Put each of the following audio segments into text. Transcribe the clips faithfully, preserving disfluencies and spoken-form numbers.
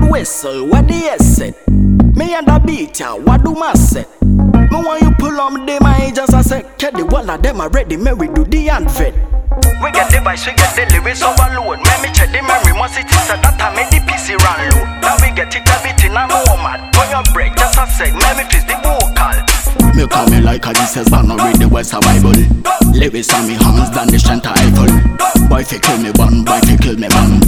whistle, what the yes said. Me and the beat ya, what do my set? Me want you pull on them, I just a sec. Get the wall of them already, me we do the advert. We get the vice, we get the lyrics overload. Me me check the memory, must it is that I made the P C run low. Now we get it everything I know mad. On your break, just a sec, me me fizz the vocal. Me call me like a Jesus, but not read the West Bible. Lyrics on me hands, than the strength of Eiffel. Boy fi kill me one, boy fi kill me one.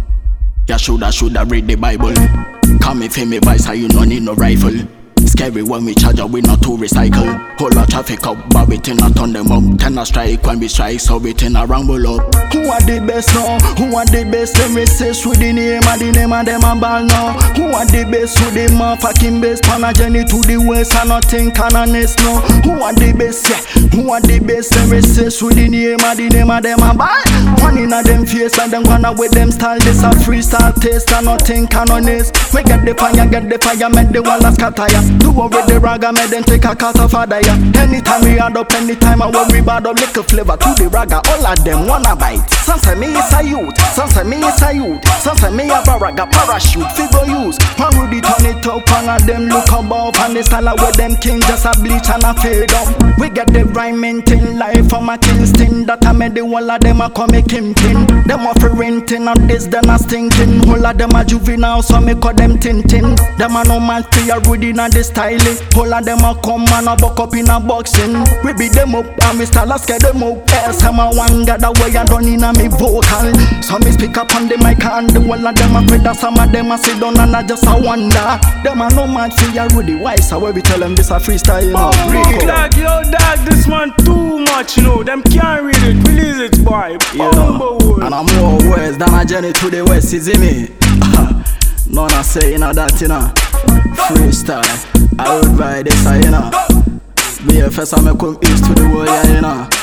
Ya shoulda, shoulda read the Bible. Come me fi me vice, you no need no rifle. Scary when we charge up, we not to recycle. Whole lot traffic up, but we tin a turn them up. Ten a strike when we strike, so we tin a rumble up. Who are the best now? Who are the best? Them resist with the name of the name of them a ball now. Who are the best with the motherfucking best? Pan a journey to the west and nothing can honest now. Who are the best? Yeah. Who are the best? Them resist with the name of the name of them a ball. One in a them face and them gonna with them style. This a freestyle taste and nothing can honest. We get the fire, get the fire, make the wall a scatter ya. Do with the raga, make them take a cut off a dia. Anytime we add up, anytime I worry about a little flavor to the raga, all of them wanna bite. Some say me is a youth, some say me is a youth, some say me a raga parachute, figure use. One Rudy turn it up, one of them look above, and the style with them king just a bleach and a fade up. We get the rhyming thing life from a Kingston, that I made the whole of them a come a Kimpin. Them a for renting on this, them a stinking. Whole of them a juvenile, so me call them Tintin. Them a no man for a Rudy and the styling. All of them a come and a buck up in a boxing. We beat them up and we start to scare them up. Yes, I'm a one got away and run in a me vocal. So me speak up on the mic and the whole of them afraid that some of them a sit down and I just a wonder. Them a no man for ya Rudy. Why so we tell them this a freestyle, you know? Oh, Rico. Like, yo dog, this man too much, you know. Them can't read it, release it, boy. Yeah. And I'm more words than a journey to the west, is it me? None a say, you know that, you know. Freestyle, I would ride this, you know. B F S, I me come east to the world, yeah, you know.